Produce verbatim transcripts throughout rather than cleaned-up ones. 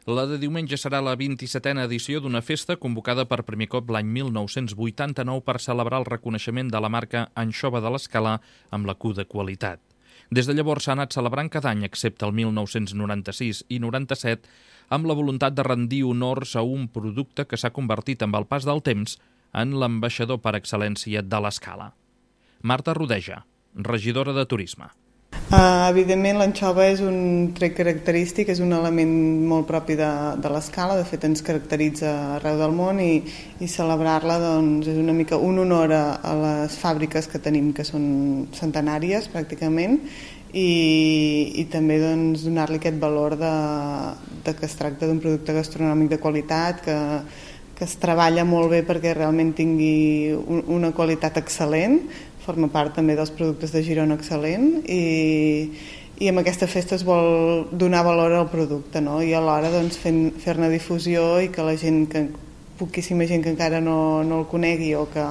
La de diumenge serà la vint-i-setena edició d'una festa convocada per primer cop l'any mil nou-cents vuitanta-nou per celebrar el reconeixement de la marca Anxova de l'Escala amb la Q de qualitat. Des de llavors s'ha anat celebrant cada any, excepte el mil nou-cents noranta-sis i noranta-set, amb la voluntat de rendir honors a un producte que s'ha convertit amb el pas del temps en l'ambaixador per excel·lència de l'Escala. Marta Rodeja, regidora de Turisme. Uh, evidentment l'anxova és un tret característic, és un element molt propi de, de l'Escala, de fet ens caracteritza arreu del món i, i celebrar-la doncs, és una mica un honor a, a les fàbriques que tenim, que són centenàries pràcticament, i, i també doncs, donar-li aquest valor de, de que es tracta d'un producte gastronòmic de qualitat, que, que es treballa molt bé perquè realment tingui un, una qualitat excel·lent, forma part també dels productes de Girona excel·lent i, i amb aquesta festa es vol donar valor al producte, no? I alhora doncs, fer-ne difusió i que la gent, que poquíssima gent que encara no, no el conegui o que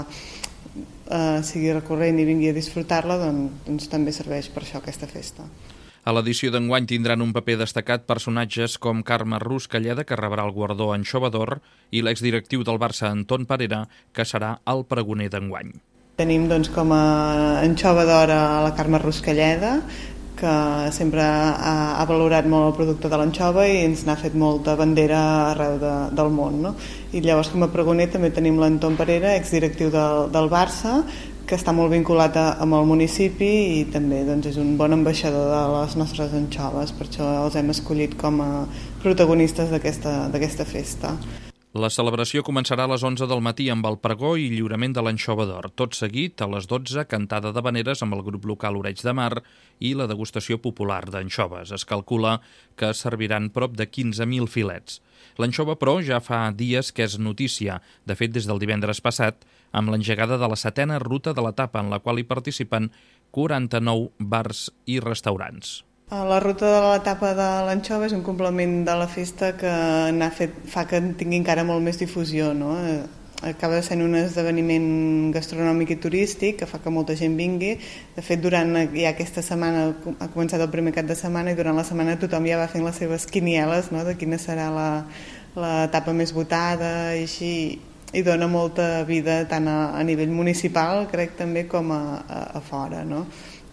eh, sigui recurrent i vingui a disfrutar-la, doncs, doncs també serveix per això aquesta festa. A l'edició d'enguany tindran un paper destacat personatges com Carme Ruscalleda, que rebrà el guardó Anxova d'Or, i l'exdirectiu del Barça, Anton Parera, que serà el pregoner d'enguany. Tenim doncs, com a anxova d'or a la Carme Ruscalleda, que sempre ha, ha valorat molt el producte de l'anxova i ens n'ha fet molta bandera arreu de, del món. No? I llavors com a pregoner també tenim l'Anton Parera, exdirectiu del, del Barça, que està molt vinculat a, amb el municipi i també doncs, és un bon ambaixador de les nostres anxoves, per això els hem escollit com a protagonistes d'aquesta d'aquesta festa. La celebració començarà a les onze del matí amb el pregó i lliurament de l'Anxova d'Or. Tot seguit, a les dotze, cantada d'havaneres amb el grup local Oreig de Mar i la degustació popular d'anxoves. Es calcula que es serviran prop de quinze mil filets. L'anxova, però, ja fa dies que és notícia. De fet, des del divendres passat, amb l'engegada de la setena ruta de l'etapa, en la qual hi participen quaranta-nou bars i restaurants. La ruta de l'etapa de l'anxova és un complement de la festa que n'ha fet, fa que tingui encara molt més difusió, no? Acaba sent un esdeveniment gastronòmic i turístic que fa que molta gent vingui. De fet, durant ja aquesta setmana, ha començat el primer cap de setmana i durant la setmana tothom ja va fent les seves quinieles, no? De quina serà l'etapa més votada i així, i dona molta vida tant a, a nivell municipal, crec també, com a, a, a fora, no?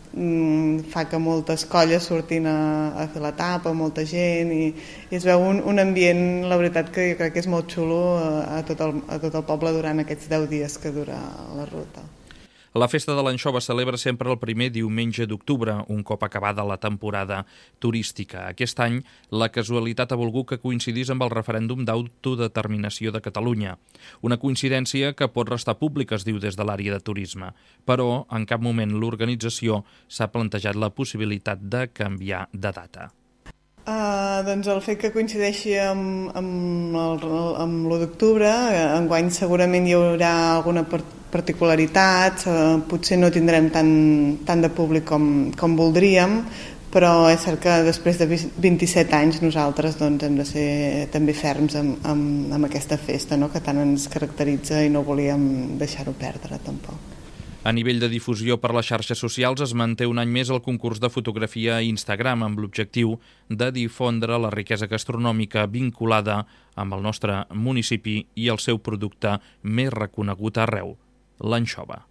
Fa que moltes colles surtin a, a fer l'etapa, molta gent i, i es veu un, un ambient, la veritat que jo crec que és molt xulo a, a, tot el, a tot el poble durant aquests deu dies que dura la ruta. La festa de l'anxova celebra sempre el primer diumenge d'octubre, un cop acabada la temporada turística. Aquest any, la casualitat ha volgut que coincidís amb el referèndum d'autodeterminació de Catalunya. Una coincidència que pot restar pública, es diu des de l'àrea de turisme, però en cap moment l'organització s'ha plantejat la possibilitat de canviar de data. Uh, doncs el fet que coincideixi amb, amb, el, amb l'u d'octubre, enguany segurament hi haurà alguna particularitat, uh, potser no tindrem tant, tant de públic com, com voldríem, però és cert que després de vint-i-set anys nosaltres doncs, hem de ser també ferms amb, amb, amb aquesta festa, no? Que tant ens caracteritza i no volíem deixar-ho perdre tampoc. A nivell de difusió per les xarxes socials es manté un any més el concurs de fotografia a Instagram amb l'objectiu de difondre la riquesa gastronòmica vinculada amb el nostre municipi i el seu producte més reconegut arreu, l'anxova.